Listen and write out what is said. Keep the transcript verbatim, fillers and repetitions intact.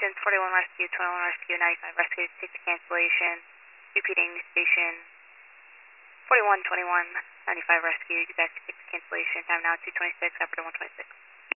stations, forty-one Rescue, twenty-one Rescue, ninety-five Rescue, six cancellation, repeating station, forty-one twenty-one, ninety-five Rescue, you back to six cancellation, time now two twenty-six, operator one twenty-six.